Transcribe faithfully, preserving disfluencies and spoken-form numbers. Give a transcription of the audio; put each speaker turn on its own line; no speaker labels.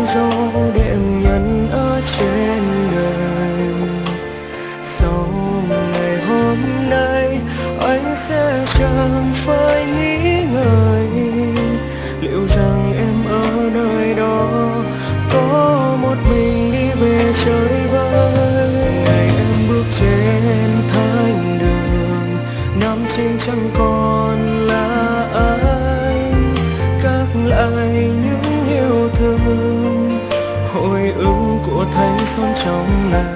dấu để em nhận ở trên đời. Sau ngày hôm nay anh sẽ chẳng phải nghĩ ngợi liệu rằng em ở nơi đó có một mình đi về chơi vơi. Ngày em bước trên thánh đường, nam chính chẳng còn là anh, gác lại những yêu thương hồi ức của thanh xuân trong này.